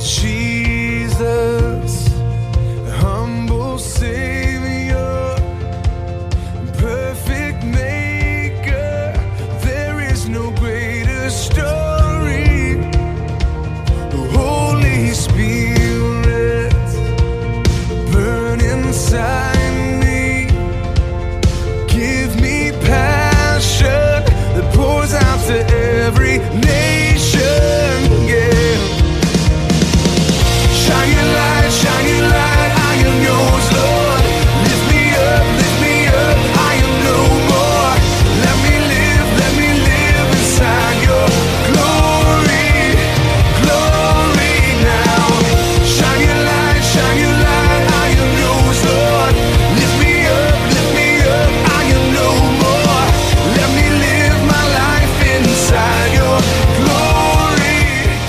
Jesus, humble Savior, perfect Maker, there is no greater story. Holy Spirit, burn inside me, give me passion that pours out to every nation, yeah. Shine your light, I am yours, Lord. Lift me up, I am no more. Let me live inside your glory, glory now. Shine your light, I am yours, Lord. Lift me up, I am no more. Let me live my life inside your glory,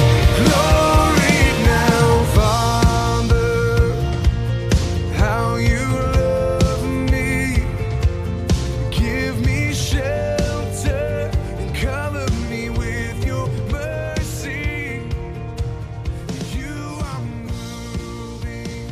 glory now. Father, how you love me, give me shelter and cover me with your mercy. You are moving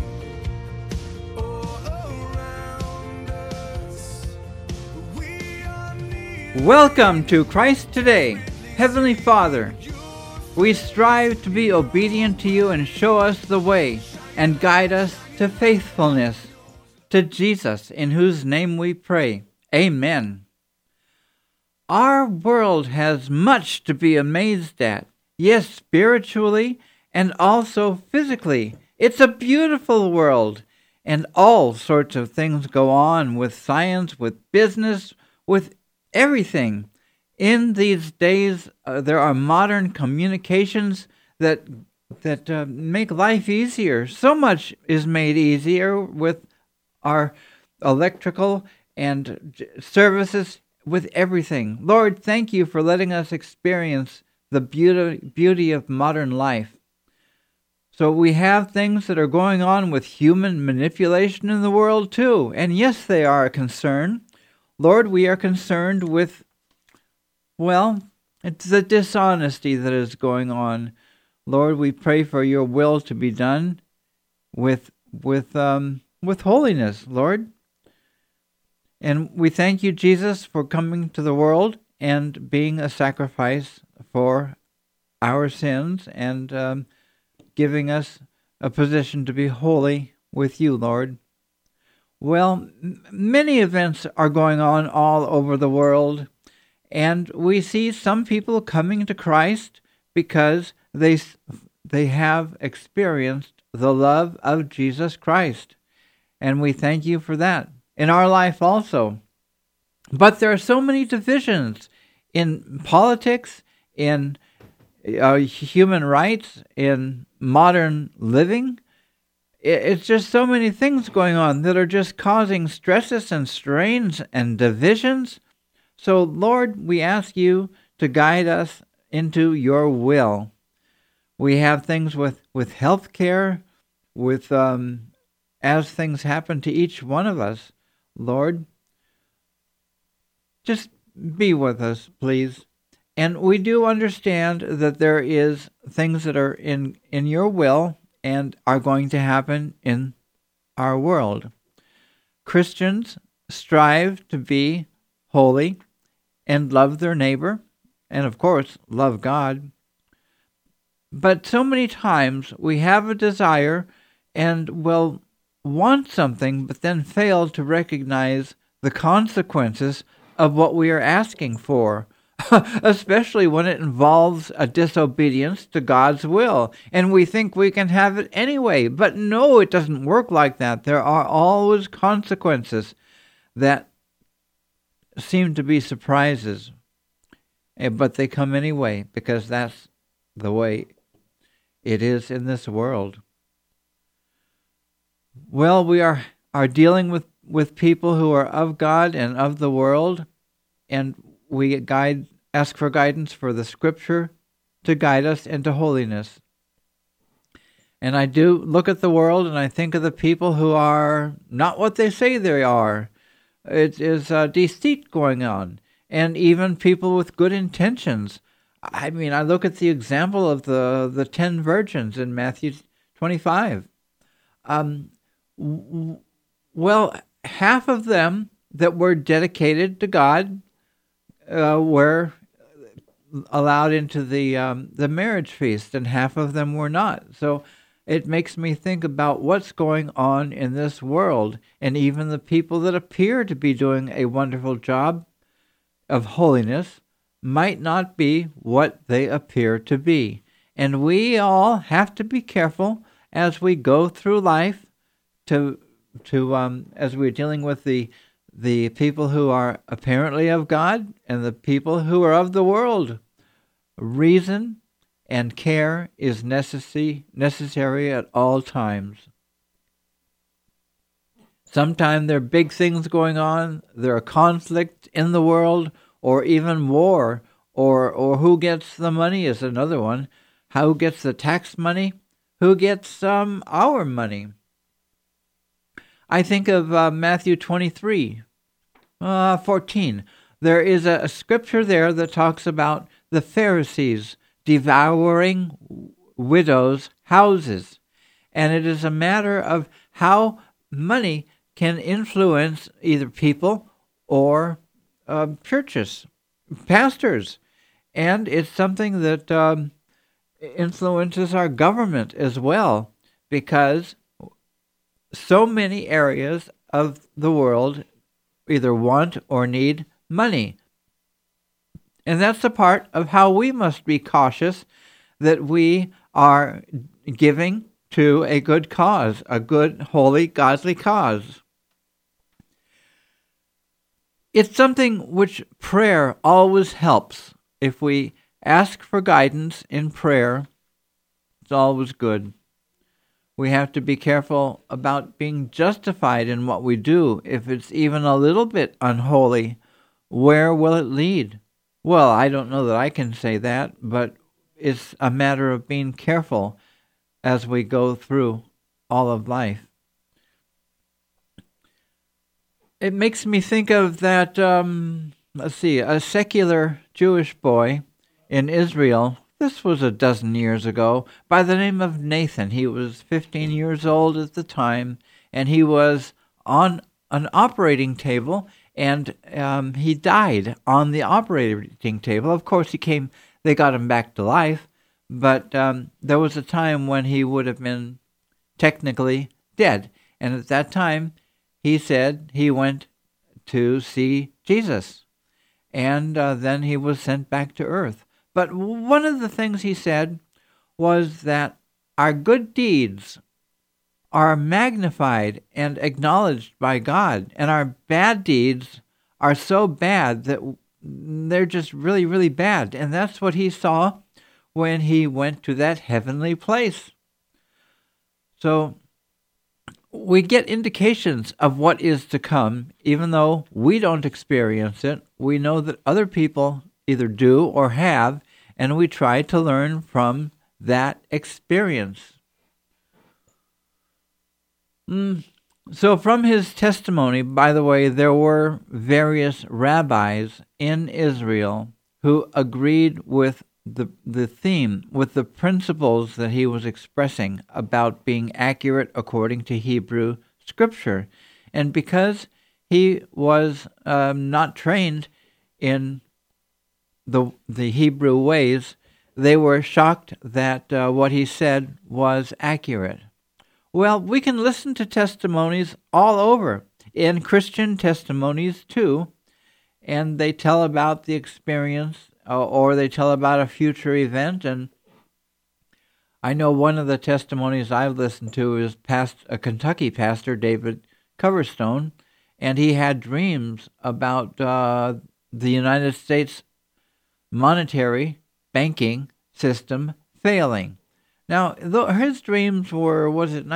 all around us. We are near. Welcome to Christ Today. Heavenly Father, we strive to be obedient to you and show us the way and guide us to faithfulness to Jesus, in whose name we pray. Amen. Our world has much to be amazed at, yes, spiritually and also physically. It's a beautiful world, and all sorts of things go on with science, with business, with everything. In these days, there are modern communications that make life easier. So much is made easier with our electrical and services, with everything. Lord, thank you for letting us experience the beauty of modern life. So we have things that are going on with human manipulation in the world too. And yes, they are a concern. Lord, we are concerned with, well, it's the dishonesty that is going on. Lord, we pray for your will to be done with holiness, Lord. And we thank you, Jesus, for coming to the world and being a sacrifice for our sins and giving us a position to be holy with you, Lord. Well, many events are going on all over the world, and we see some people coming to Christ because they have experienced the love of Jesus Christ. And we thank you for that in our life also. But there are so many divisions in politics, in human rights, in modern living. It's just so many things going on that are just causing stresses and strains and divisions. So, Lord, we ask you to guide us into your will. We have things with health care, with as things happen to each one of us. Lord, just be with us, please. And we do understand that there is things that are in your will and are going to happen in our world. Christians strive to be holy and love their neighbor, and of course, love God. But so many times we have a desire and will want something, but then fail to recognize the consequences of what we are asking for, especially when it involves a disobedience to God's will. And we think we can have it anyway. But no, it doesn't work like that. There are always consequences that seem to be surprises. But they come anyway, because that's the way it is in this world. Well, we are dealing with people who are of God and of the world, and we ask for guidance for the Scripture to guide us into holiness. And I do look at the world and I think of the people who are not what they say they are. It is deceit going on, and even people with good intentions I mean, I look at the example of the 10 virgins in Matthew 25. Well, half of them that were dedicated to God were allowed into the marriage feast, and half of them were not. So it makes me think about what's going on in this world, and even the people that appear to be doing a wonderful job of holiness might not be what they appear to be. And we all have to be careful as we go through life to as we're dealing with the people who are apparently of God and the people who are of the world. Reason and care is necessary at all times. Sometimes there are big things going on. There are conflicts in the world, or even war, or who gets the money is another one. Who gets the tax money? Who gets our money? I think of Matthew 23, 14. There is a scripture there that talks about the Pharisees devouring widows' houses. And it is a matter of how money can influence either people or churches, pastors. And it's something that influences our government as well, because so many areas of the world either want or need money. And that's the part of how we must be cautious that we are giving to a good cause, a good, holy, godly cause. It's something which prayer always helps. If we ask for guidance in prayer, it's always good. We have to be careful about being justified in what we do. If it's even a little bit unholy, where will it lead? Well, I don't know that I can say that, but it's a matter of being careful as we go through all of life. It makes me think of that, a secular Jewish boy in Israel. This was a dozen years ago, by the name of Nathan. He was 15 years old at the time, and he was on an operating table, and he died on the operating table. Of course, they got him back to life, but there was a time when he would have been technically dead. And at that time, he said he went to see Jesus, and then he was sent back to earth. But one of the things he said was that our good deeds are magnified and acknowledged by God, and our bad deeds are so bad that they're just really, really bad. And that's what he saw when he went to that heavenly place. So we get indications of what is to come, even though we don't experience it. We know that other people either do or have, and we try to learn from that experience. So from his testimony, by the way, there were various rabbis in Israel who agreed with the theme, with the principles that he was expressing about being accurate according to Hebrew Scripture. And because he was not trained in the Hebrew ways, they were shocked that what he said was accurate. Well, we can listen to testimonies all over, in Christian testimonies too, and they tell about the experience or they tell about a future event. And I know one of the testimonies I've listened to is a Kentucky pastor, David Coverstone, and he had dreams about the United States monetary banking system failing. Now, his dreams were, was it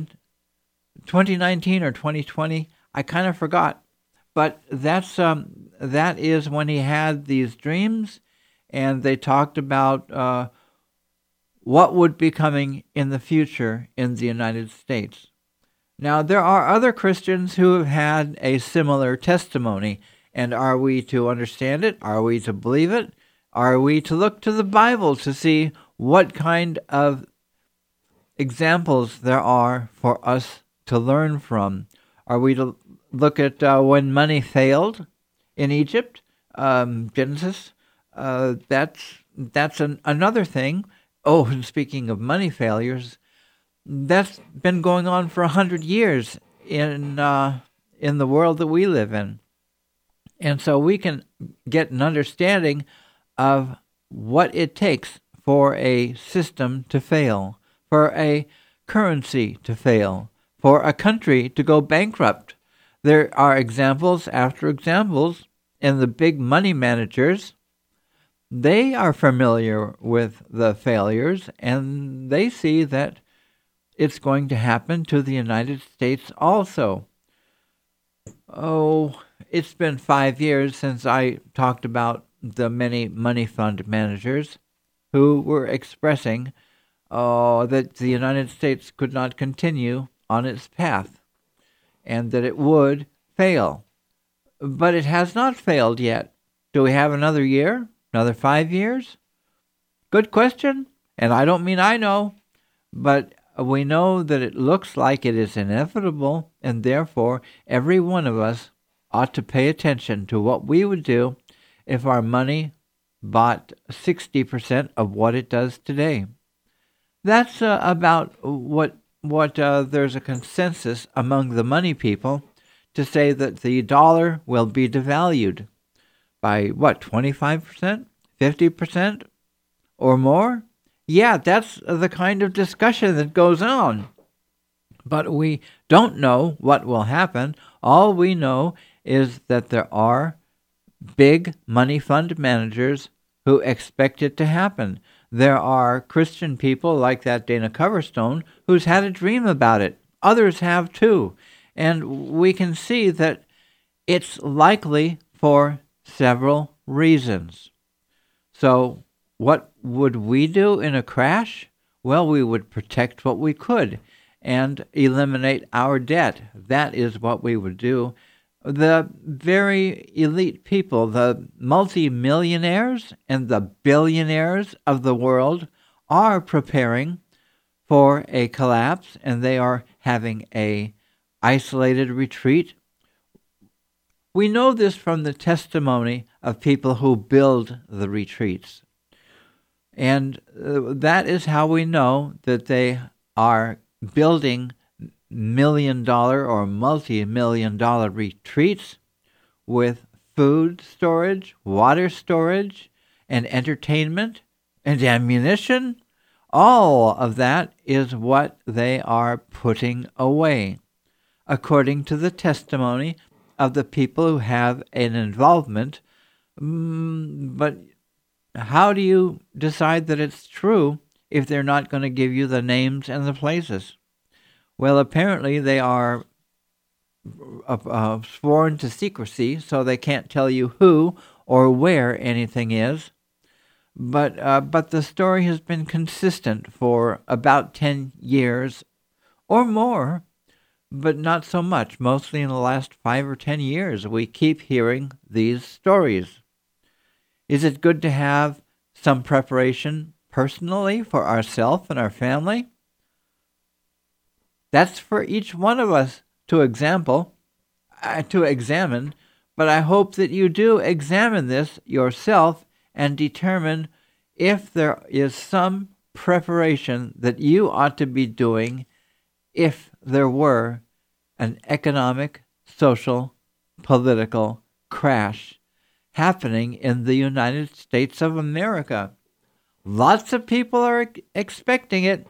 2019 or 2020? I kind of forgot. But that is when he had these dreams, and they talked about what would be coming in the future in the United States. Now, there are other Christians who have had a similar testimony, and are we to understand it? Are we to believe it? Are we to look to the Bible to see what kind of examples there are for us to learn from? Are we to look at when money failed in Egypt, Genesis? That's another thing. Oh, and speaking of money failures, that's been going on for 100 years in the world that we live in. And so we can get an understanding of what it takes for a system to fail, for a currency to fail, for a country to go bankrupt. There are examples after examples, and the big money managers, they are familiar with the failures, and they see that it's going to happen to the United States also. Oh, it's been 5 years since I talked about the many money fund managers who were expressing that the United States could not continue on its path and that it would fail. But it has not failed yet. Do we have another year? Another 5 years? Good question. And I don't mean I know, but we know that it looks like it is inevitable, and therefore every one of us ought to pay attention to what we would do if our money bought 60% of what it does today. That's about what there's a consensus among the money people to say that the dollar will be devalued by, 25%, 50%, or more? Yeah, that's the kind of discussion that goes on. But we don't know what will happen. All we know is that there are big money fund managers who expect it to happen. There are Christian people like that Dana Coverstone who's had a dream about it. Others have too. And we can see that it's likely for several reasons. So what would we do in a crash? Well, we would protect what we could and eliminate our debt. That is what we would do. The very elite people, the multi-millionaires and the billionaires of the world are preparing for a collapse, and they are having a isolated retreat. We know this from the testimony of people who build the retreats. And that is how we know that they are building $1 million or multi-million-dollar retreats with food storage, water storage, and entertainment, and ammunition. All of that is what they are putting away, according to the testimony of the people who have an involvement. But how do you decide that it's true if they're not going to give you the names and the places? Well, apparently they are sworn to secrecy, so they can't tell you who or where anything is. But the story has been consistent for about 10 years or more, but not so much. Mostly in the last 5 or 10 years, we keep hearing these stories. Is it good to have some preparation personally for ourselves and our family? That's for each one of us to examine, but I hope that you do examine this yourself and determine if there is some preparation that you ought to be doing if there were an economic, social, political crash happening in the United States of America. Lots of people are expecting it.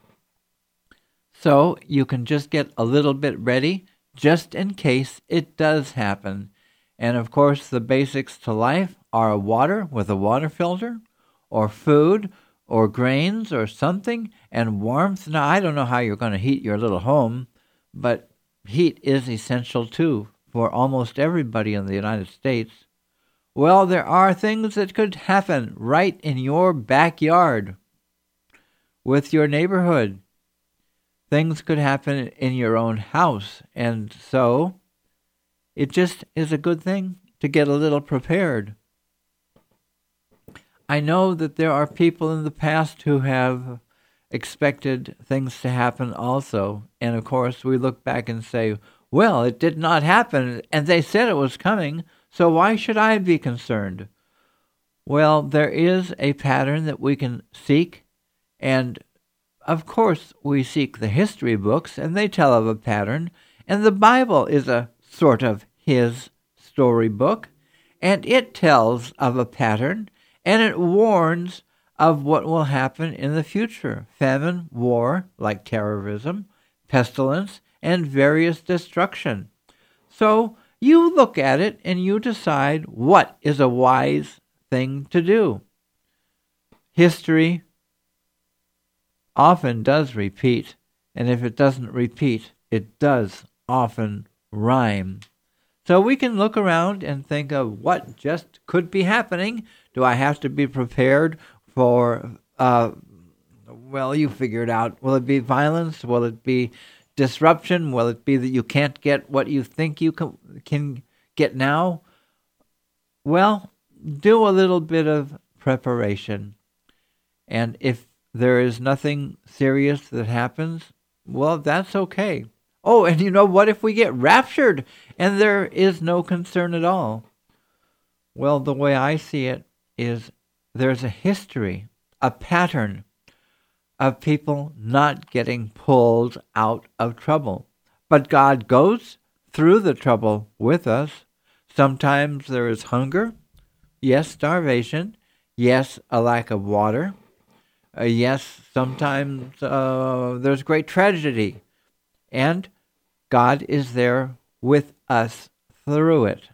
So you can just get a little bit ready just in case it does happen. And of course, the basics to life are water with a water filter, or food, or grains, or something, and warmth. Now, I don't know how you're going to heat your little home, but heat is essential too for almost everybody in the United States. Well, there are things that could happen right in your backyard with your neighborhood. Things could happen in your own house, and so it just is a good thing to get a little prepared. I know that there are people in the past who have expected things to happen also. And of course, we look back and say, well, it did not happen, and they said it was coming, so why should I be concerned? Well, there is a pattern that we can seek, and of course, we seek the history books, and they tell of a pattern, and the Bible is a sort of his storybook, and it tells of a pattern, and it warns of what will happen in the future: famine, war, like terrorism, pestilence, and various destruction. So you look at it and you decide what is a wise thing to do. History often does repeat, and if it doesn't repeat, it does often rhyme. So we can look around and think of what just could be happening. Do I have to be prepared for, well, you figure it out. Will it be violence? Will it be disruption? Will it be that you can't get what you think you can get now? Well, do a little bit of preparation. And if there is nothing serious that happens, well, that's okay. Oh, and you know what if we get raptured and there is no concern at all? Well, the way I see it is there's a history, a pattern of people not getting pulled out of trouble. But God goes through the trouble with us. Sometimes there is hunger, yes, starvation, yes, a lack of water, yes, sometimes there's great tragedy, and God is there with us through it.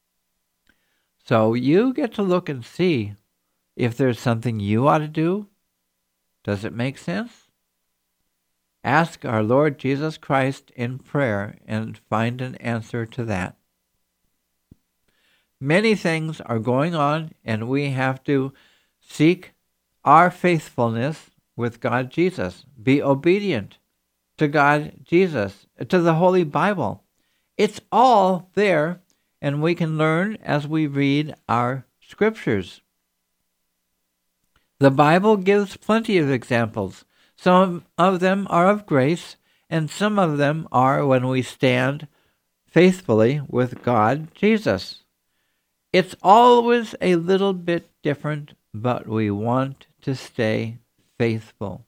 So you get to look and see if there's something you ought to do. Does it make sense? Ask our Lord Jesus Christ in prayer and find an answer to that. Many things are going on, and we have to seek our faithfulness with God Jesus. Be obedient to God Jesus, to the Holy Bible. It's all there, and we can learn as we read our scriptures. The Bible gives plenty of examples. Some of them are of grace, and some of them are when we stand faithfully with God Jesus. It's always a little bit different, but we want to stay faithful.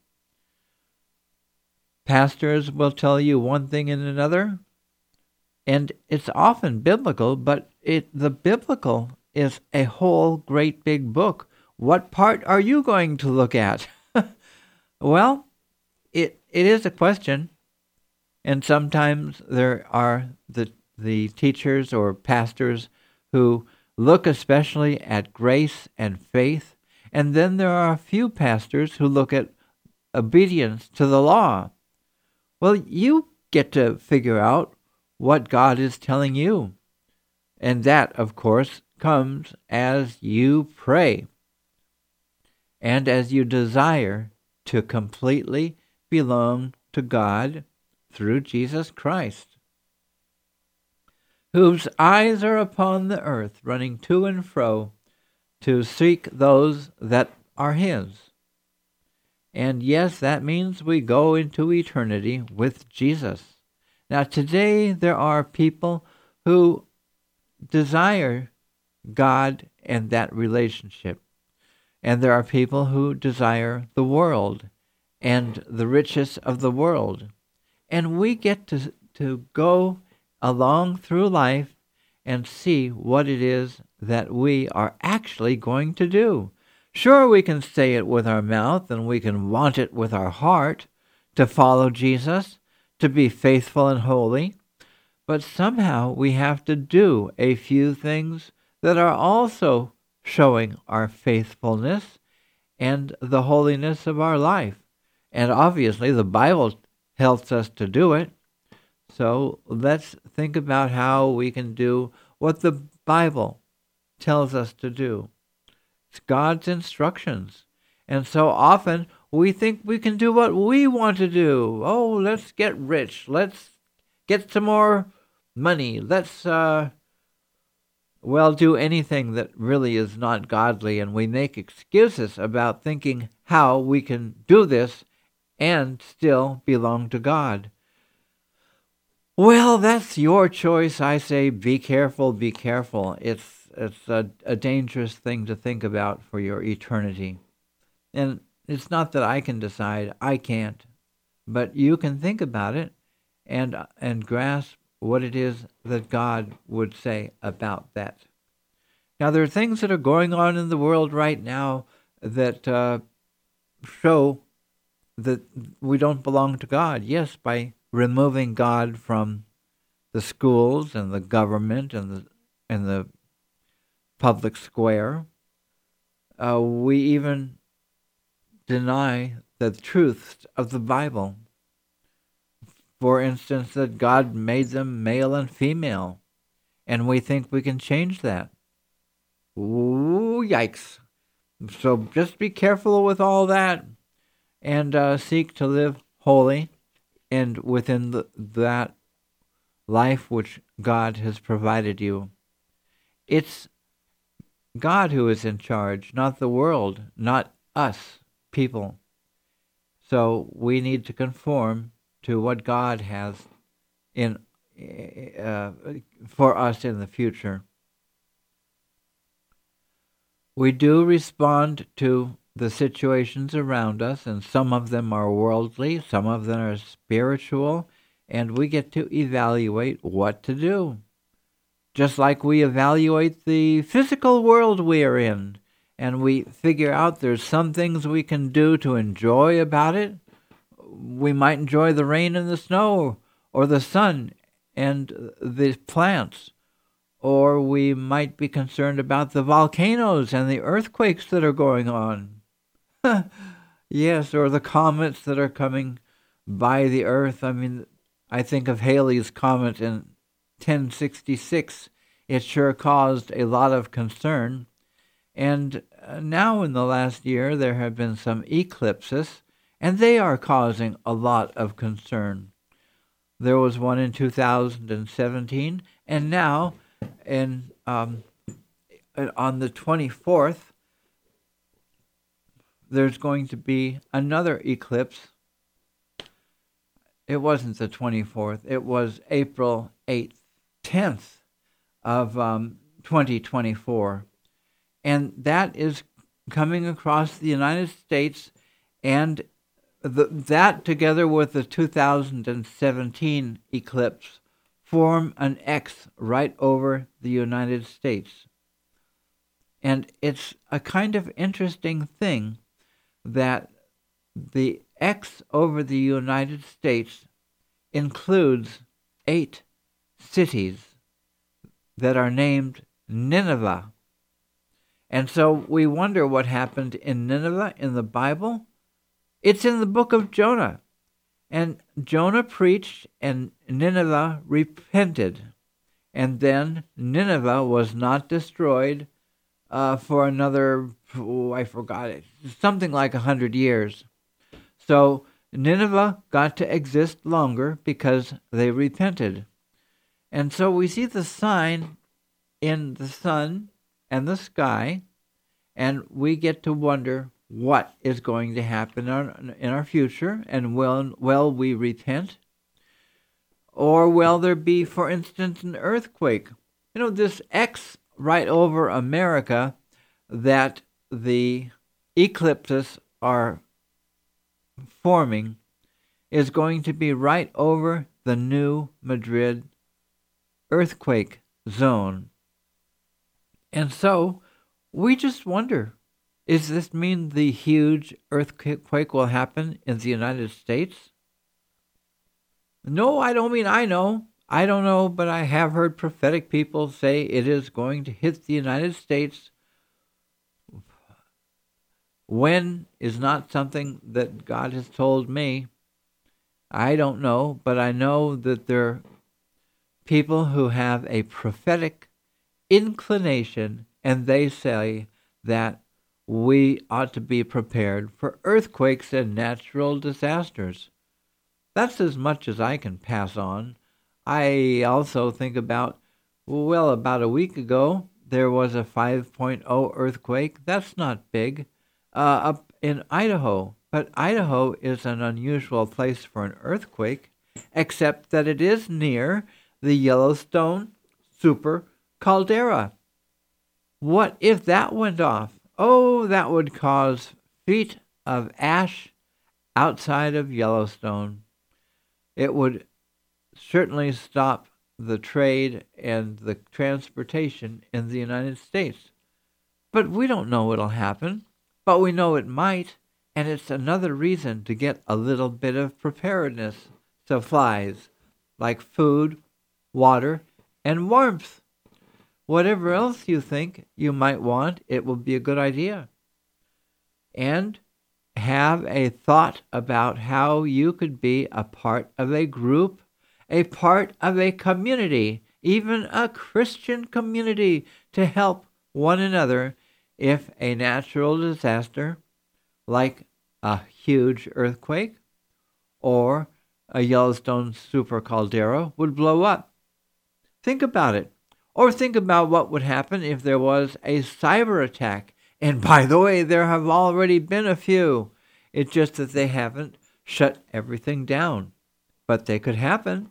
Pastors will tell you one thing and another, and it's often biblical, but the biblical is a whole great big book. What part are you going to look at? Well, it is a question, and sometimes there are the teachers or pastors who look especially at grace and faith, and then there are a few pastors who look at obedience to the law. Well, you get to figure out what God is telling you, and that, of course, comes as you pray and as you desire to completely belong to God through Jesus Christ, whose eyes are upon the earth, running to and fro to seek those that are his. And yes, that means we go into eternity with Jesus. Now, today there are people who desire God and that relationship. And there are people who desire the world and the riches of the world. And we get to go along through life and see what it is that we are actually going to do. Sure, we can say it with our mouth and we can want it with our heart to follow Jesus, to be faithful and holy, but somehow we have to do a few things that are also showing our faithfulness and the holiness of our life. And obviously the Bible helps us to do it. So let's think about how we can do what the Bible tells us to do. It's God's instructions. And so often we think we can do what we want to do. Oh, let's get rich. Let's get some more money. Let's do anything that really is not godly, and we make excuses about thinking how we can do this and still belong to God. Well, that's your choice. I say be careful, be careful. It's a dangerous thing to think about for your eternity. And it's not that I can decide, I can't. But you can think about it and grasp what it is that God would say about that. Now, there are things that are going on in the world right now that show that we don't belong to God. Yes, by removing God from the schools and the government and the public square, we even deny the truths of the Bible. For instance, that God made them male and female, and we think we can change that. Ooh, yikes. So just be careful with all that, and seek to live holy and within that life which God has provided you. It's God who is in charge, not the world, not us, people. So we need to conform to what God has in for us in the future. We do respond to the situations around us, and some of them are worldly, some of them are spiritual, and we get to evaluate what to do. Just like we evaluate the physical world we are in, and we figure out there's some things we can do to enjoy about it. We might enjoy the rain and the snow, or the sun and the plants, or we might be concerned about the volcanoes and the earthquakes that are going on. Yes, or the comets that are coming by the earth. I mean, I think of Halley's Comet in 1066. It sure caused a lot of concern. And now in the last year, there have been some eclipses, and they are causing a lot of concern. There was one in 2017, and now on the 24th, there's going to be another eclipse. It wasn't the 24th. It was April 10th of 2024. And that is coming across the United States, and that together with the 2017 eclipse form an X right over the United States. And it's a kind of interesting thing that the X over the United States includes 8 cities that are named Nineveh. And so we wonder what happened in Nineveh in the Bible. It's in the book of Jonah. And Jonah preached, and Nineveh repented. And then Nineveh was not destroyed for another, I forgot it, something like 100 years. So Nineveh got to exist longer because they repented. And so we see the sign in the sun and the sky, and we get to wonder what is going to happen in our future, and will we repent? Or will there be, for instance, an earthquake? You know, this X right over America that the eclipses are forming is going to be right over the New Madrid earthquake zone. And so we just wonder, does this mean the huge earthquake will happen in the United States? No, I don't mean I know. I don't know, but I have heard prophetic people say it is going to hit the United States. When is not something that God has told me. I don't know, but I know that there are people who have a prophetic inclination, and they say that we ought to be prepared for earthquakes and natural disasters. That's as much as I can pass on. I also think about a week ago, there was a 5.0 earthquake. That's not big. Up in Idaho. But Idaho is an unusual place for an earthquake, except that it is near the Yellowstone super caldera. What if that went off? Oh, that would cause feet of ash outside of Yellowstone. It would certainly stop the trade and the transportation in the United States. But we don't know what'll happen, but we know it might, and it's another reason to get a little bit of preparedness supplies, like food, water, and warmth. Whatever else you think you might want, it will be a good idea. And have a thought about how you could be a part of a group, a part of a community, even a Christian community, to help one another if a natural disaster, like a huge earthquake or a Yellowstone super caldera, would blow up. Think about it. Or think about what would happen if there was a cyber attack. And by the way, there have already been a few. It's just that they haven't shut everything down. But they could happen.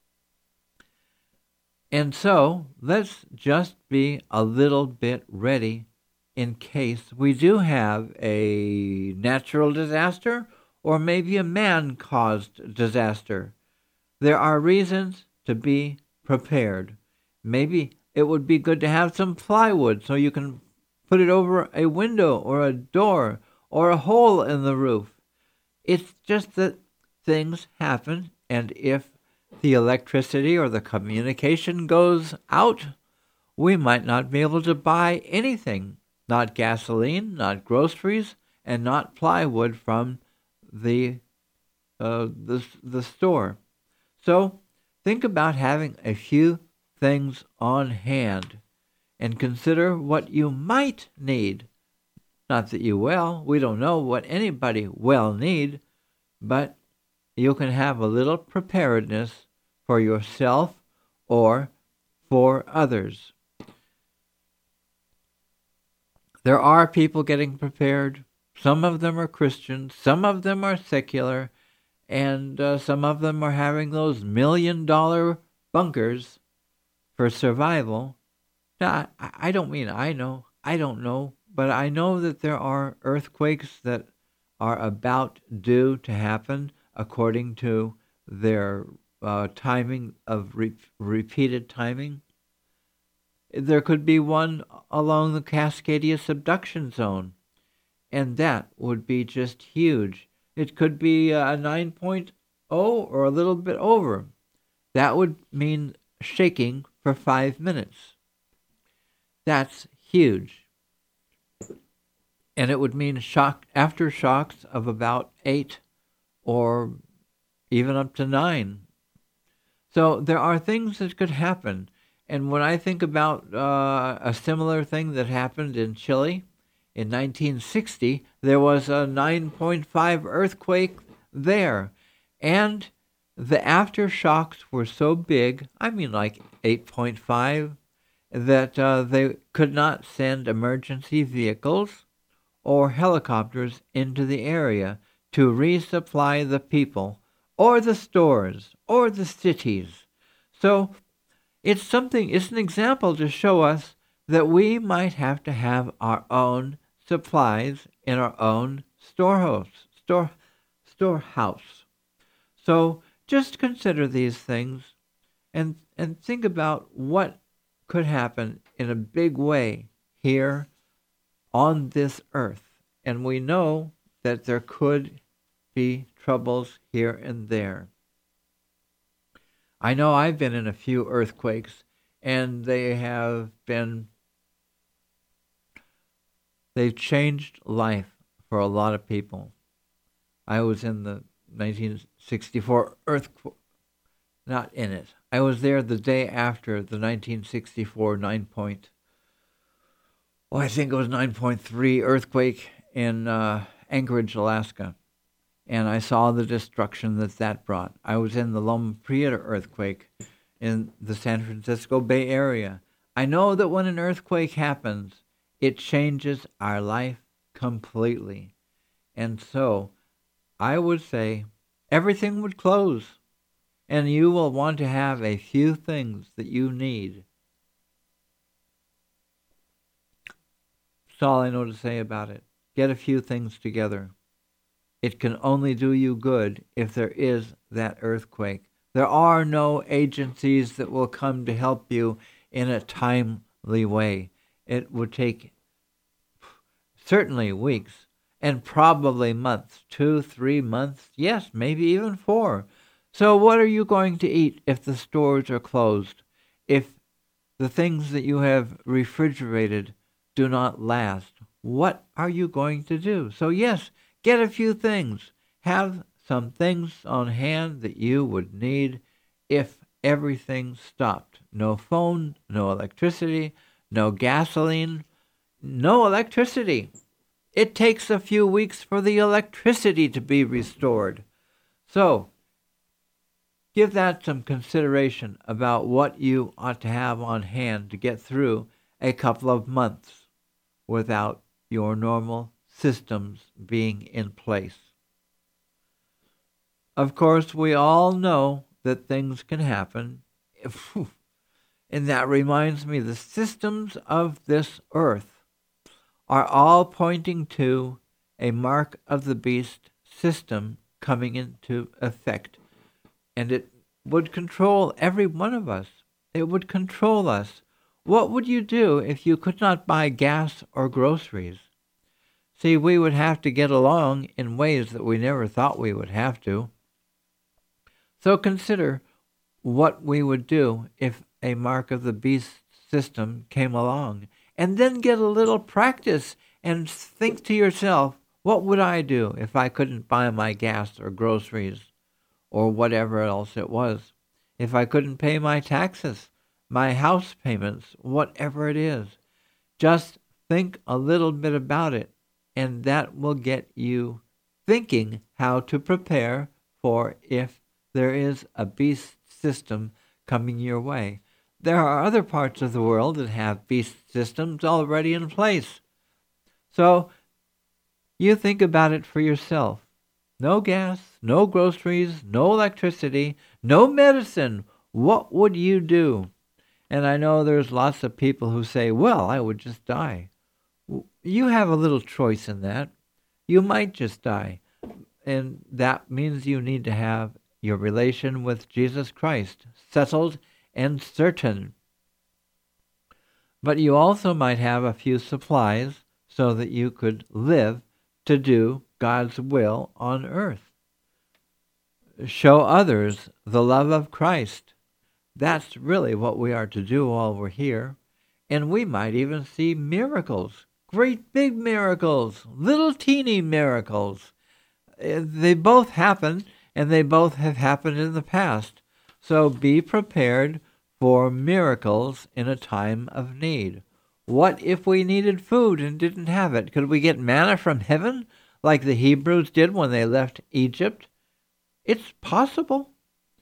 And so, let's just be a little bit ready in case we do have a natural disaster or maybe a man-caused disaster. There are reasons to be prepared. Maybe it would be good to have some plywood so you can put it over a window or a door or a hole in the roof. It's just that things happen, and if the electricity or the communication goes out, we might not be able to buy anything. Not gasoline, not groceries, and not plywood from the store. So think about having a few things on hand and consider what you might need. Not that you will. We don't know what anybody will need, but you can have a little preparedness for yourself or for others. There are people getting prepared. Some of them are Christians, some of them are secular, and some of them are having those $1 million bunkers for survival. Now, I don't mean I don't know, but I know that there are earthquakes that are about due to happen according to their timing of repeated timing. There could be one along the Cascadia subduction zone, and that would be just huge. It could be a 9.0 or a little bit over. That would mean shaking for 5 minutes. That's huge. And it would mean aftershocks of about 8 or even up to 9. So there are things that could happen. And when I think about a similar thing that happened in Chile in 1960, there was a 9.5 earthquake there. And the aftershocks were so big, I mean like 8.5, that they could not send emergency vehicles or helicopters into the area to resupply the people or the stores or the cities. So it's an example to show us that we might have to have our own supplies in our own storehouse. So just consider these things and think about what could happen in a big way here on this earth. And we know that there could be troubles here and there. I know I've been in a few earthquakes, and they've changed life for a lot of people. I was in the 1964 earthquake, not in it. I was there the day after the 1964 I think it was 9.3 earthquake in Anchorage, Alaska. And I saw the destruction that brought. I was in the Loma Prieta earthquake in the San Francisco Bay Area. I know that when an earthquake happens, it changes our life completely. And so I would say everything would close, and you will want to have a few things that you need. That's all I know to say about it. Get a few things together. It can only do you good if there is that earthquake. There are no agencies that will come to help you in a timely way. It would take certainly weeks and probably months, 2, 3 months, yes, maybe even 4. So what are you going to eat if the stores are closed? If the things that you have refrigerated do not last, what are you going to do? So yes, get a few things. Have some things on hand that you would need if everything stopped. No phone, no electricity, no gasoline, no electricity. It takes a few weeks for the electricity to be restored. So, give that some consideration about what you ought to have on hand to get through a couple of months without your normal systems being in place. Of course, we all know that things can happen. And that reminds me, the systems of this earth are all pointing to a mark of the beast system coming into effect. And it would control every one of us. It would control us. What would you do if you could not buy gas or groceries? See, we would have to get along in ways that we never thought we would have to. So consider what we would do if a mark of the beast system came along. And then get a little practice and think to yourself, what would I do if I couldn't buy my gas or groceries or whatever else it was? If I couldn't pay my taxes, my house payments, whatever it is. Just think a little bit about it, and that will get you thinking how to prepare for if there is a beast system coming your way. There are other parts of the world that have beast systems already in place. So you think about it for yourself. No gas, no groceries, no electricity, no medicine. What would you do? And I know there's lots of people who say, well, I would just die. You have a little choice in that. You might just die. And that means you need to have your relation with Jesus Christ settled and certain. But you also might have a few supplies so that you could live to do God's will on earth. Show others the love of Christ. That's really what we are to do while we're here. And we might even see miracles, great big miracles, little teeny miracles. They both happen, and they both have happened in the past. So be prepared for miracles in a time of need. What if we needed food and didn't have it? Could we get manna from heaven like the Hebrews did when they left Egypt? It's possible.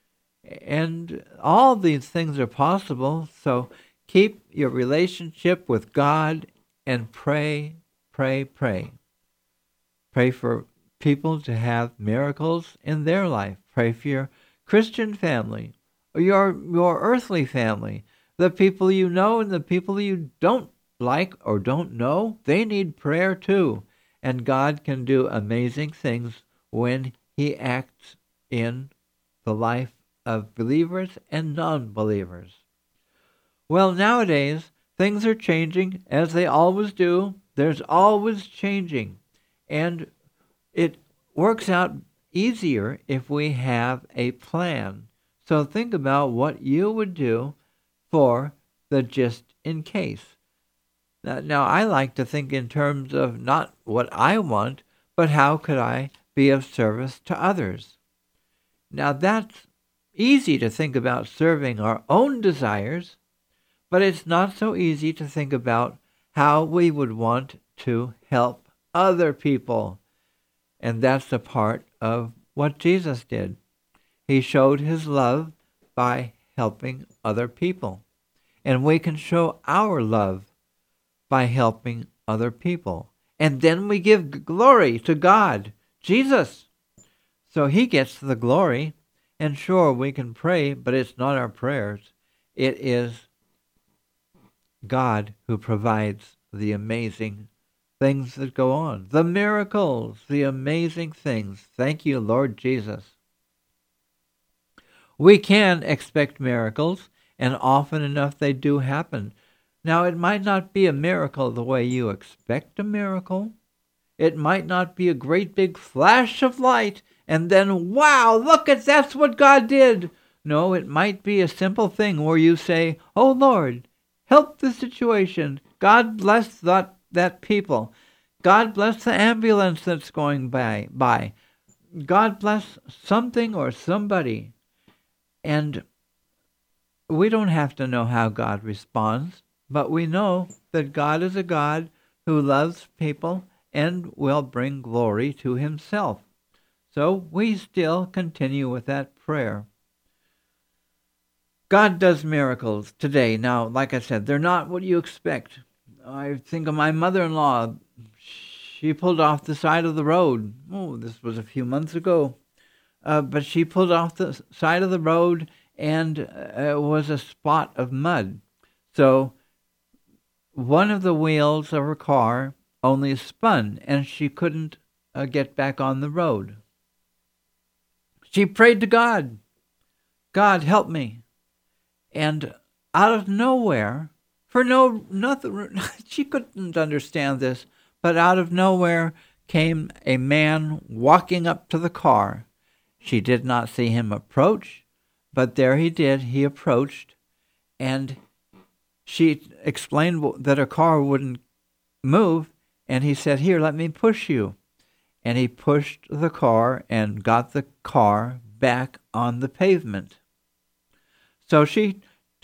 And all these things are possible. So keep your relationship with God and pray, pray, pray. Pray for people to have miracles in their life. Pray for your Christian family, or your earthly family, the people you know and the people you don't like or don't know. They need prayer too. And God can do amazing things when He acts in the life of believers and non-believers. Well, nowadays, things are changing as they always do. There's always changing. And it works out easier if we have a plan. So think about what you would do for the just in case. Now, I like to think in terms of not what I want, but how could I be of service to others? Now, that's easy to think about serving our own desires, but it's not so easy to think about how we would want to help other people. And that's a part of what Jesus did. He showed His love by helping other people. And we can show our love by helping other people. And then we give glory to God, Jesus. So he gets the glory. And sure, we can pray, but it's not our prayers. It is God who provides the amazing things that go on. The miracles, the amazing things. Thank you, Lord Jesus. We can expect miracles, and often enough they do happen. Now, it might not be a miracle the way you expect a miracle. It might not be a great big flash of light, and then, wow, look, that's what God did. No, it might be a simple thing where you say, oh, Lord, help the situation. God bless that people. God bless the ambulance that's going by. God bless something or somebody. And we don't have to know how God responds, but we know that God is a God who loves people and will bring glory to himself. So we still continue with that prayer. God does miracles today. Now, like I said, they're not what you expect. I think of my mother-in-law. She pulled off the side of the road. Oh, this was a few months ago. But she pulled off the side of the road, and it was a spot of mud. So one of the wheels of her car only spun, and she couldn't get back on the road. She prayed to God, God, help me. And out of nowhere, for nothing, she couldn't understand this, but out of nowhere came a man walking up to the car. She did not see him approach, but there he did. He approached, and she explained that her car wouldn't move, and he said, here, let me push you. And he pushed the car and got the car back on the pavement. So she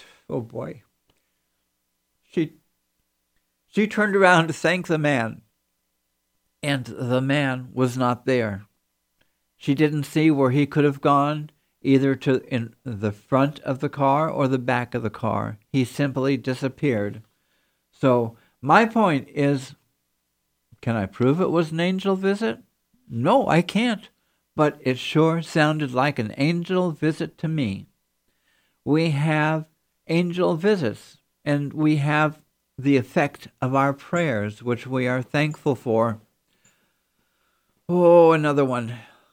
turned around to thank the man, and the man was not there. She didn't see where he could have gone, either to in the front of the car or the back of the car. He simply disappeared. So my point is, can I prove it was an angel visit? No, I can't. But it sure sounded like an angel visit to me. We have angel visits, and we have the effect of our prayers, which we are thankful for. Oh, another one.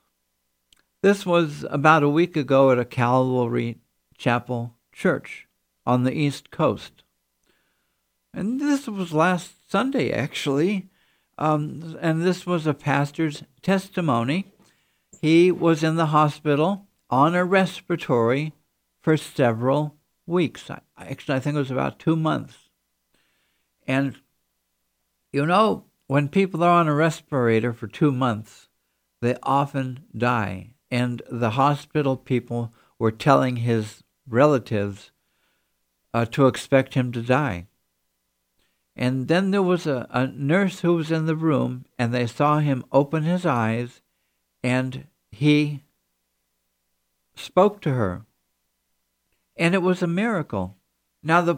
This was about a week ago at a Calvary Chapel church on the East Coast. And this was last Sunday, actually. And this was a pastor's testimony. He was in the hospital on a respiratory for several weeks. Actually, I think it was about 2 months. And, you know, when people are on a respirator for 2 months, they often die. And the hospital people were telling his relatives to expect him to die. And then there was a nurse who was in the room, and they saw him open his eyes, and he spoke to her. And it was a miracle. Now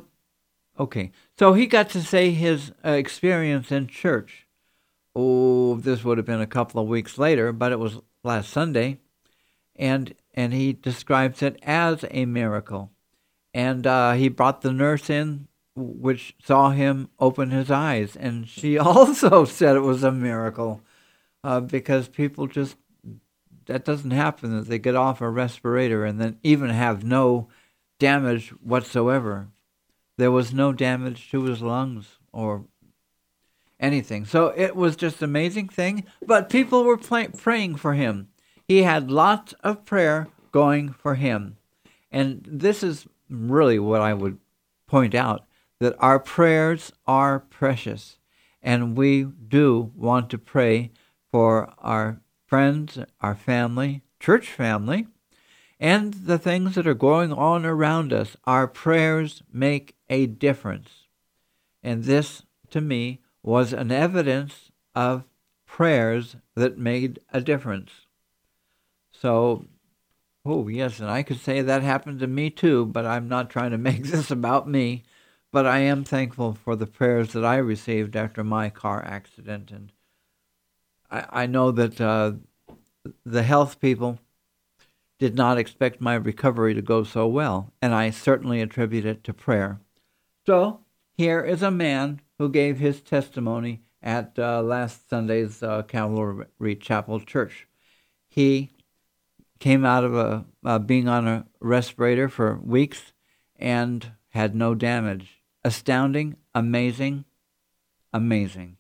so he got to say his experience in church. Oh, this would have been a couple of weeks later, but it was last Sunday. And he describes it as a miracle. And he brought the nurse in, which saw him open his eyes. And she also said it was a miracle because people that doesn't happen, that they get off a respirator and then even have no damage whatsoever. There was no damage to his lungs or anything. So it was just an amazing thing. But people were praying for him. He had lots of prayer going for him. And this is really what I would point out, that our prayers are precious. And we do want to pray for our friends, our family, church family, and the things that are going on around us. Our prayers make a difference. And this, to me, was an evidence of prayers that made a difference. So, oh yes, and I could say that happened to me too, but I'm not trying to make this about me. But I am thankful for the prayers that I received after my car accident. And I know that the health people did not expect my recovery to go so well, and I certainly attribute it to prayer. So here is a man who gave his testimony at last Sunday's Calvary Chapel Church. He came out of being on a respirator for weeks and had no damage. Astounding, amazing, amazing.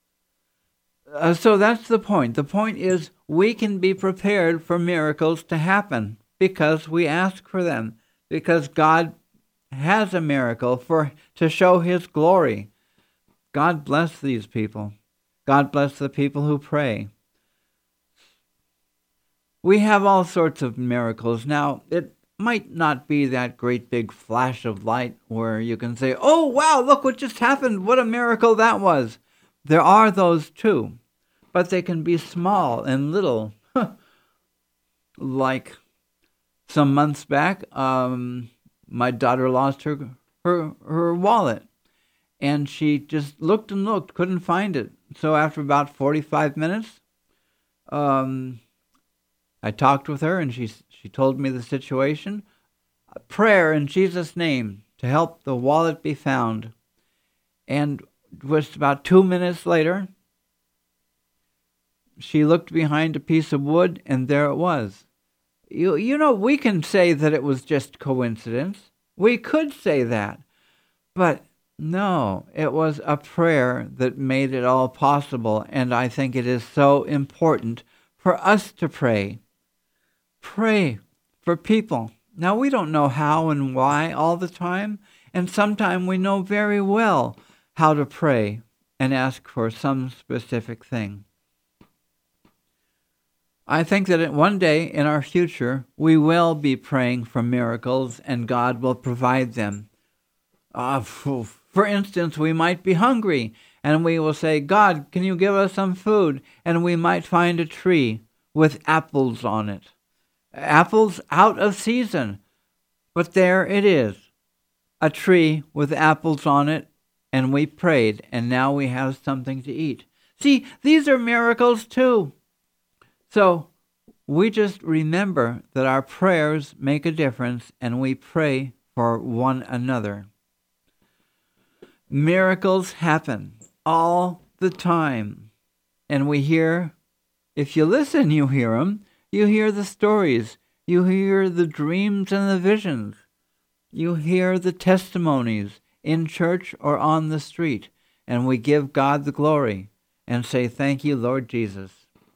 So that's the point. The point is we can be prepared for miracles to happen because we ask for them, because God has a miracle to show His glory. God bless these people. God bless the people who pray. We have all sorts of miracles. Now, it might not be that great big flash of light where you can say, oh, wow, look what just happened. What a miracle that was. There are those too, but they can be small and little. Like some months back, my daughter lost her wallet, and she just looked and looked, couldn't find it. So after about 45 minutes, I talked with her, and she told me the situation. A prayer in Jesus' name to help the wallet be found. And just about 2 minutes later, she looked behind a piece of wood, and there it was. You know, we can say that it was just coincidence. We could say that. But no, it was a prayer that made it all possible, and I think it is so important for us to pray. Pray for people. Now, we don't know how and why all the time, and sometimes we know very well how to pray and ask for some specific thing. I think that one day in our future, we will be praying for miracles and God will provide them. For instance, we might be hungry and we will say, God, can you give us some food? And we might find a tree with apples on it. Apples out of season. But there it is, a tree with apples on it, and we prayed, and now we have something to eat. See, these are miracles too. So we just remember that our prayers make a difference, and we pray for one another. Miracles happen all the time, and we hear, if you listen, you hear them. You hear the stories. You hear the dreams and the visions. You hear the testimonies in church or on the street, and we give God the glory and say, thank you, Lord Jesus.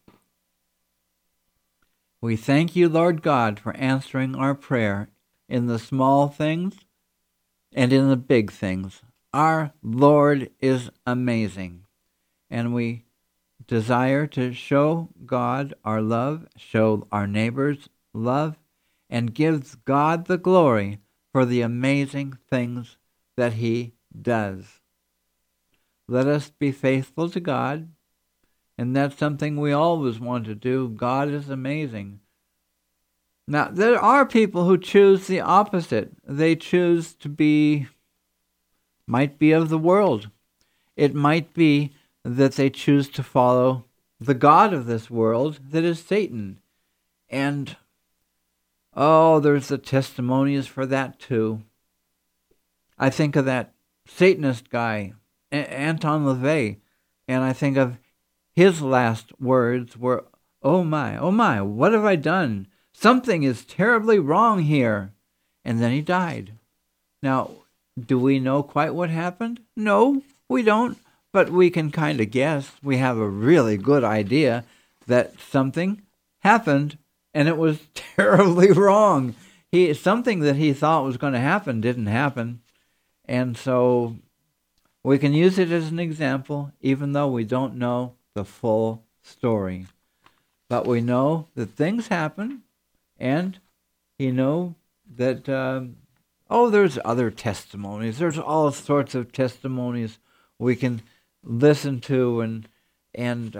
We thank you, Lord God, for answering our prayer in the small things and in the big things. Our Lord is amazing, and we desire to show God our love, show our neighbors love, and give God the glory for the amazing things that He does. Let us be faithful to God, and that's something we always want to do. God is amazing. Now, there are people who choose the opposite. They choose to might be of the world. It might be that they choose to follow the god of this world, that is Satan. And, there's the testimonies for that too. I think of that Satanist guy, Anton LaVey, and I think of his last words were, oh my, what have I done? Something is terribly wrong here. And then he died. Now, do we know quite what happened? No, we don't. But we can kind of guess. We have a really good idea that something happened and it was terribly wrong. Something that he thought was going to happen didn't happen. And so we can use it as an example, even though we don't know the full story. But we know that things happen, and you know that, there's other testimonies. There's all sorts of testimonies we can listen to, and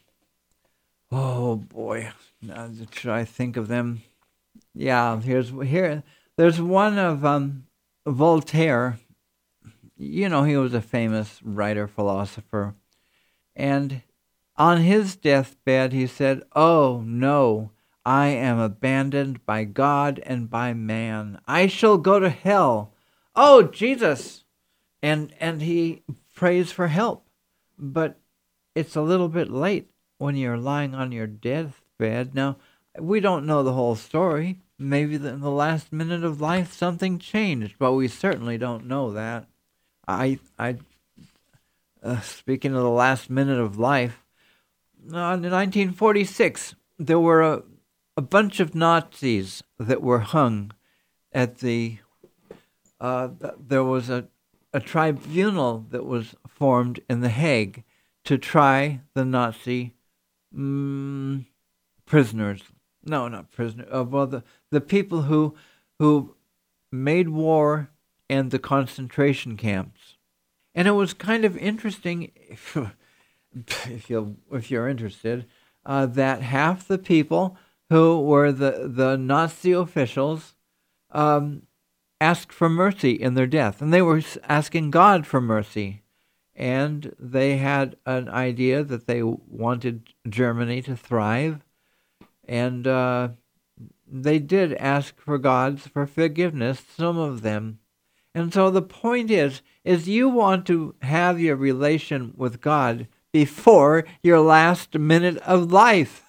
oh boy, should I think of them? Yeah, there's one of Voltaire. You know, he was a famous writer, philosopher. And on his deathbed, he said, "Oh, no, I am abandoned by God and by man. I shall go to hell. Oh, Jesus!" And he prays for help. But it's a little bit late when you're lying on your deathbed. Now, we don't know the whole story. Maybe in the last minute of life something changed, but we certainly don't know that. Speaking of the last minute of life, in 1946, there were a bunch of Nazis that were hung at the. There was a tribunal that was formed in The Hague to try the Nazi prisoners. No, not prisoners. Well, the people who made war and the concentration camps. And it was kind of interesting, if you're interested, that half the people who were the Nazi officials asked for mercy in their death, and they were asking God for mercy. And they had an idea that they wanted Germany to thrive, and they did ask for God's for forgiveness, some of them. And so the point is you want to have your relation with God before your last minute of life.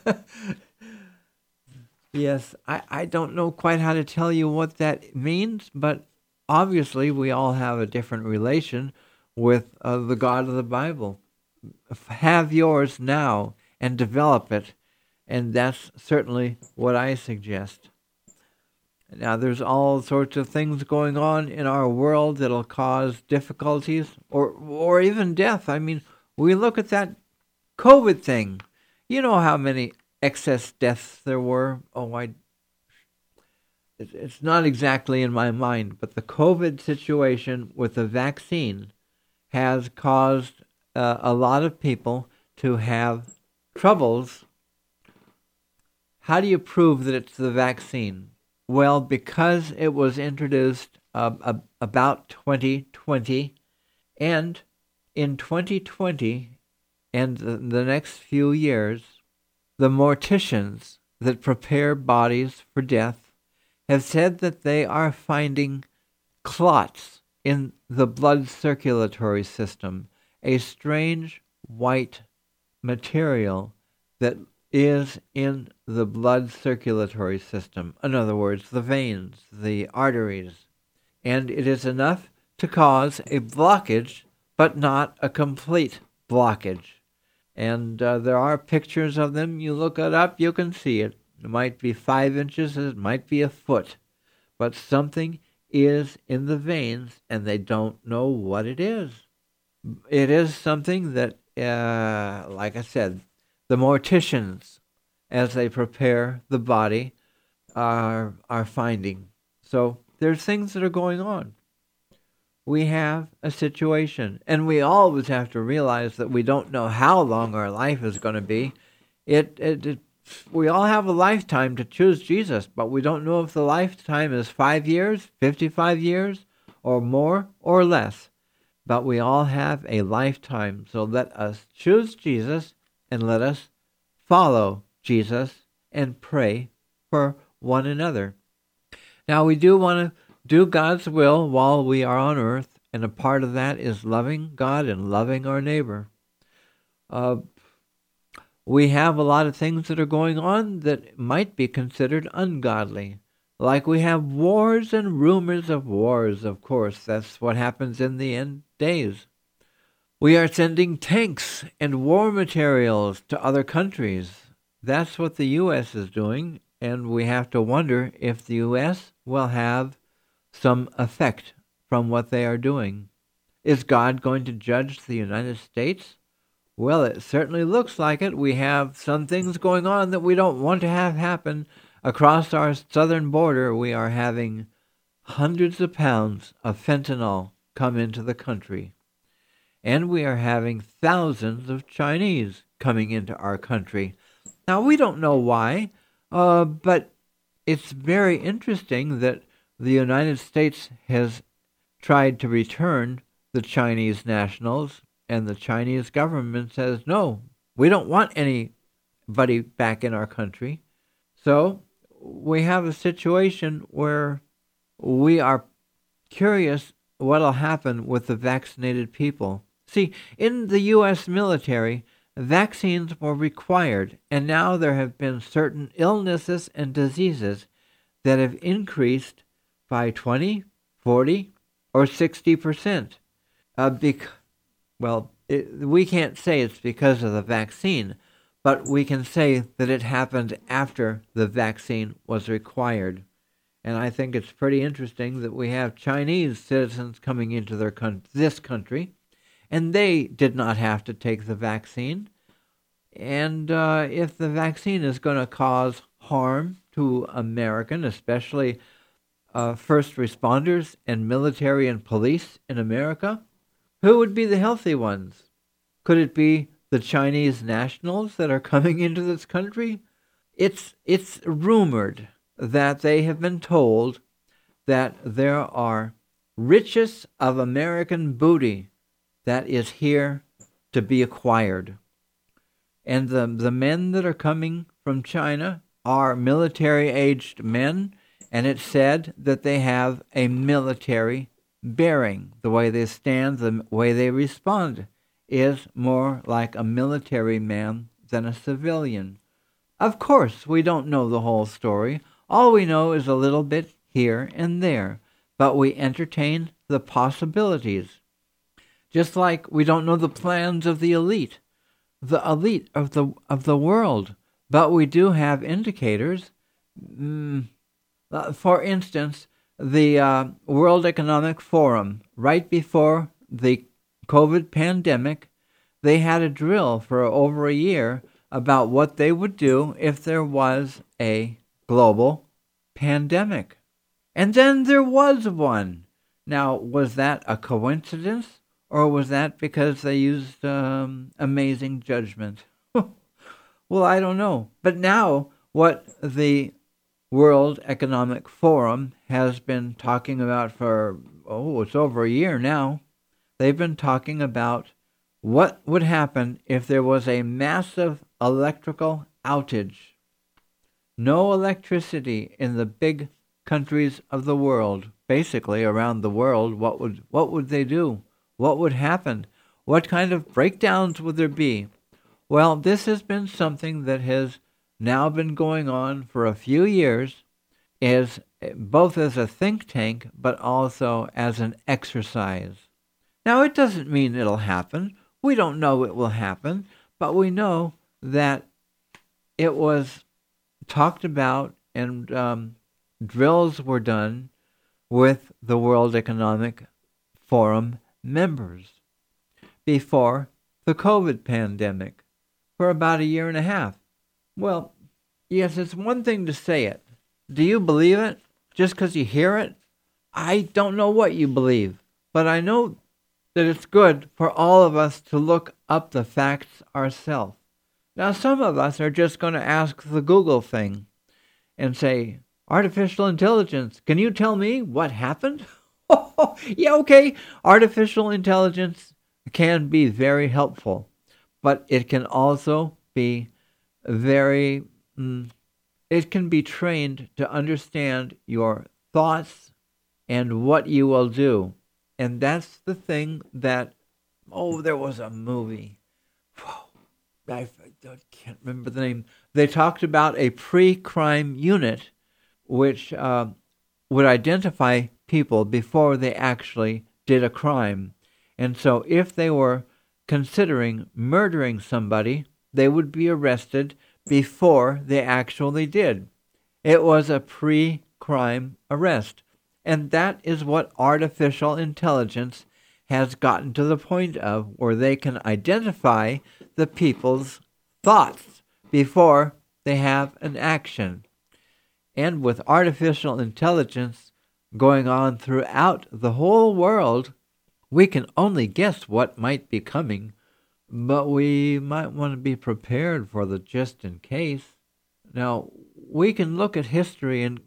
Yes, I don't know quite how to tell you what that means, but obviously we all have a different relation with the God of the Bible. Have yours now and develop it, and that's certainly what I suggest. Now, there's all sorts of things going on in our world that'll cause difficulties or even death. I mean, we look at that COVID thing. You know how many excess deaths there were? It's not exactly in my mind, but the COVID situation with the vaccine has caused a lot of people to have troubles. How do you prove that it's the vaccine? Well, because it was introduced about 2020, and in 2020 and the next few years, the morticians that prepare bodies for death have said that they are finding clots in the blood circulatory system, a strange white material that is in the blood circulatory system. In other words, the veins, the arteries. And it is enough to cause a blockage, but not a complete blockage. And there are pictures of them. You look it up, you can see it. It might be 5 inches, it might be a foot. But something is in the veins, and they don't know what it is. It is something that, like I said, the morticians, as they prepare the body, are finding. So there's things that are going on. We have a situation, and we always have to realize that we don't know how long our life is going to be. We all have a lifetime to choose Jesus, but we don't know if the lifetime is 5 years, 55 years, or more or less. But we all have a lifetime, so let us choose Jesus and let us follow Jesus and pray for one another. Now, we do want to do God's will while we are on earth, and a part of that is loving God and loving our neighbor. We have a lot of things that are going on that might be considered ungodly. Like we have wars and rumors of wars, of course. That's what happens in the end days. We are sending tanks and war materials to other countries. That's what the U.S. is doing, and we have to wonder if the U.S. will have some effect from what they are doing. Is God going to judge the United States? Well, it certainly looks like it. We have some things going on that we don't want to have happen. Across our southern border, we are having hundreds of pounds of fentanyl come into the country. And we are having thousands of Chinese coming into our country. Now, we don't know why, but it's very interesting that the United States has tried to return the Chinese nationals, and the Chinese government says, no, we don't want anybody back in our country. So we have a situation where we are curious what will happen with the vaccinated people. See, in the U.S. military, vaccines were required, and now there have been certain illnesses and diseases that have increased by 20, 40, or 60%. We can't say it's because of the vaccine, but we can say that it happened after the vaccine was required. And I think it's pretty interesting that we have Chinese citizens coming into this country, and they did not have to take the vaccine. And if the vaccine is going to cause harm to American, especially first responders and military and police in America, who would be the healthy ones? Could it be the Chinese nationals that are coming into this country? It's rumored that they have been told that there are riches of American booty that is here to be acquired. And the men that are coming from China are military-aged men, and it's said that they have a military bearing. The way they stand, the way they respond is more like a military man than a civilian. Of course, we don't know the whole story. All we know is a little bit here and there, but we entertain the possibilities. Just like we don't know the plans of the elite of the world, but we do have indicators. For instance, the World Economic Forum, right before the COVID pandemic, they had a drill for over a year about what they would do if there was a global pandemic. And then there was one. Now, was that a coincidence, or was that because they used amazing judgment? Well, I don't know. But now, what the World Economic Forum has been talking about for, it's over a year now. They've been talking about what would happen if there was a massive electrical outage. No electricity in the big countries of the world, basically around the world. What would they do? What would happen? What kind of breakdowns would there be? Well, this has been something that has now been going on for a few years, is both as a think tank but also as an exercise. Now, it doesn't mean it'll happen. We don't know it will happen, but we know that it was talked about and drills were done with the World Economic Forum members before the COVID pandemic for about a year and a half. Well, yes, it's one thing to say it. Do you believe it just because you hear it? I don't know what you believe, but I know that it's good for all of us to look up the facts ourselves. Now, some of us are just going to ask the Google thing and say, artificial intelligence, can you tell me what happened? Yeah, okay. Artificial intelligence can be very helpful, but it can also be it can be trained to understand your thoughts and what you will do. And that's the thing that, there was a movie. I can't remember the name. They talked about a pre-crime unit which would identify people before they actually did a crime. And so if they were considering murdering somebody, they would be arrested before they actually did. It was a pre-crime arrest. And that is what artificial intelligence has gotten to the point of, where they can identify the people's thoughts before they have an action. And with artificial intelligence going on throughout the whole world, we can only guess what might be coming, but we might want to be prepared for the just in case. Now, we can look at history and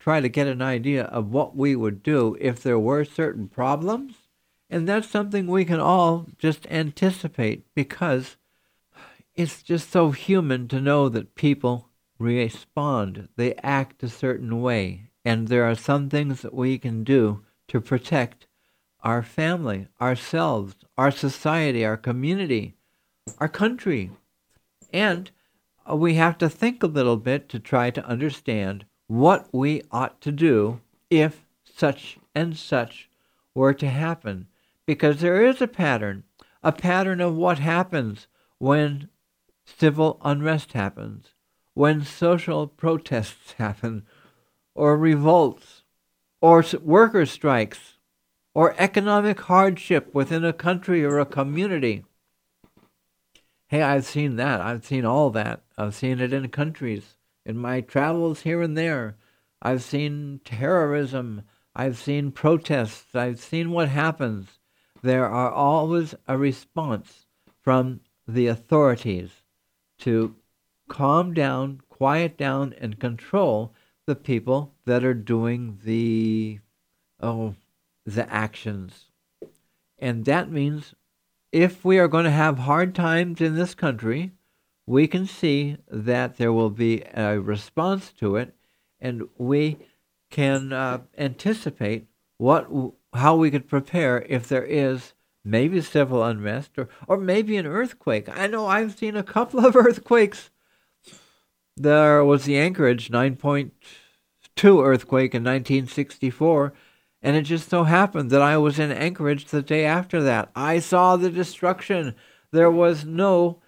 try to get an idea of what we would do if there were certain problems. And that's something we can all just anticipate, because it's just so human to know that people respond. They act a certain way. And there are some things that we can do to protect our family, ourselves, our society, our community, our country. And we have to think a little bit to try to understand what we ought to do if such and such were to happen. Because there is a pattern of what happens when civil unrest happens, when social protests happen, or revolts, or worker strikes, or economic hardship within a country or a community. Hey, I've seen that. I've seen all that. I've seen it in countries, in my travels here and there. I've seen terrorism. I've seen protests. I've seen what happens. There are always a response from the authorities to calm down, quiet down, and control the people that are doing the actions. And that means if we are going to have hard times in this country, we can see that there will be a response to it, and we can anticipate how we could prepare if there is maybe civil unrest or maybe an earthquake. I know I've seen a couple of earthquakes. There was the Anchorage 9.2 earthquake in 1964, and it just so happened that I was in Anchorage the day after that. I saw the destruction. There was no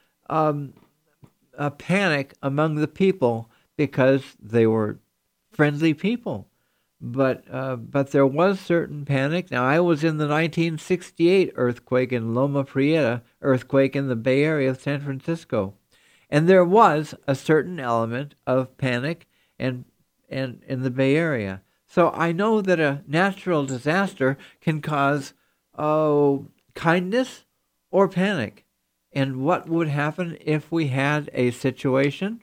panic among the people because they were friendly people. But there was certain panic. Now, I was in the 1968 earthquake in Loma Prieta, earthquake in the Bay Area of San Francisco. And there was a certain element of panic and in the Bay Area. So I know that a natural disaster can cause kindness or panic. And what would happen if we had a situation?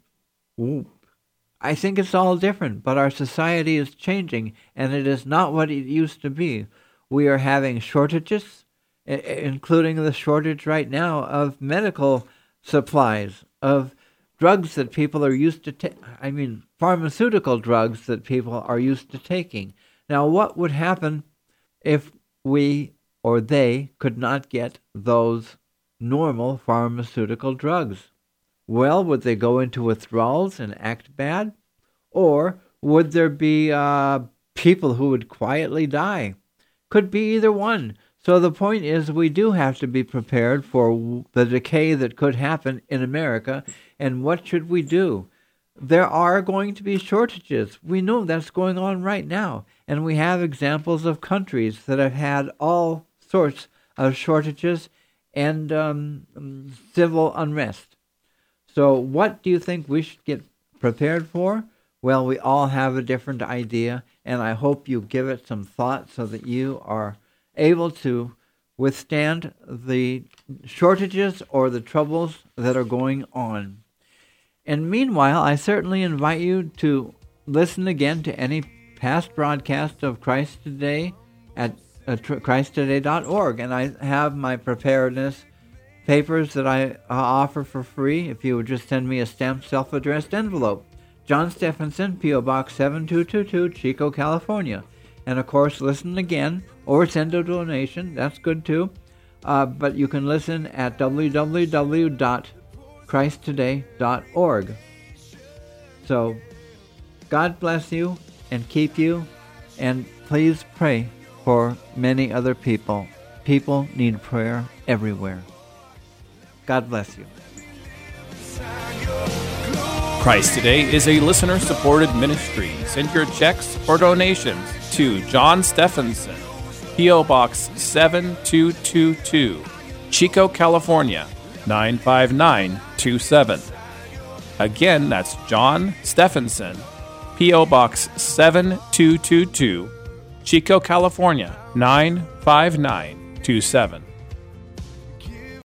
I think it's all different, but our society is changing, and it is not what it used to be. We are having shortages, including the shortage right now of medical supplies, of drugs that people are used to pharmaceutical drugs that people are used to taking. Now, what would happen if we or they could not get those normal pharmaceutical drugs? Well, would they go into withdrawals and act bad? Or would there be people who would quietly die? Could be either one. So the point is, we do have to be prepared for the decay that could happen in America. And what should we do? There are going to be shortages. We know that's going on right now. And we have examples of countries that have had all sorts of shortages and civil unrest. So what do you think we should get prepared for? Well, we all have a different idea, and I hope you give it some thought so that you are able to withstand the shortages or the troubles that are going on. And meanwhile, I certainly invite you to listen again to any past broadcast of Christ Today at ChristToday.org, and I have my preparedness papers that I offer for free if you would just send me a stamped self-addressed envelope. John Stephenson, P.O. Box 7222, Chico, California. And of course, listen again or send a donation. That's good too. But you can listen at www.ChristToday.org. So, God bless you and keep you. And please pray for many other people. People need prayer everywhere. God bless you. Christ Today is a listener-supported ministry. Send your checks or donations to John Stephenson, P.O. Box 7222, Chico, California, 95927. Again, that's John Stephenson, P.O. Box 7222, Chico, California, 95927.